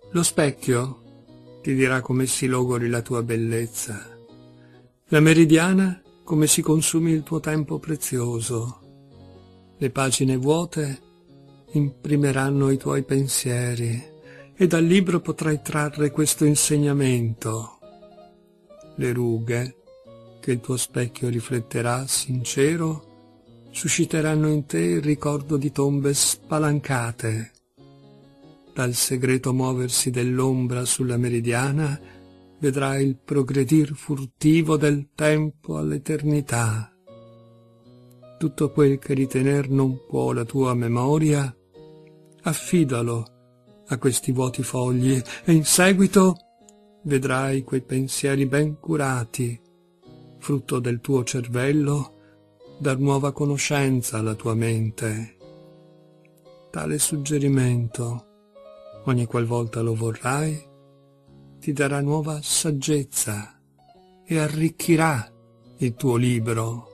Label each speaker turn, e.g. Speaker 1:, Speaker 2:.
Speaker 1: Lo specchio ti dirà come si logori la tua bellezza, la meridiana come si consumi il tuo tempo prezioso, le pagine vuote imprimeranno i tuoi pensieri e dal libro potrai trarre questo insegnamento. Le rughe che il tuo specchio rifletterà sincero susciteranno in te il ricordo di tombe spalancate. Dal segreto muoversi dell'ombra sulla meridiana vedrai il progredir furtivo del tempo all'eternità. Tutto quel che ritener non può la tua memoria, affidalo a questi vuoti fogli e in seguito vedrai quei pensieri ben curati, frutto del tuo cervello, dar nuova conoscenza alla tua mente. Tale suggerimento, ogni qualvolta lo vorrai, ti darà nuova saggezza e arricchirà il tuo libro.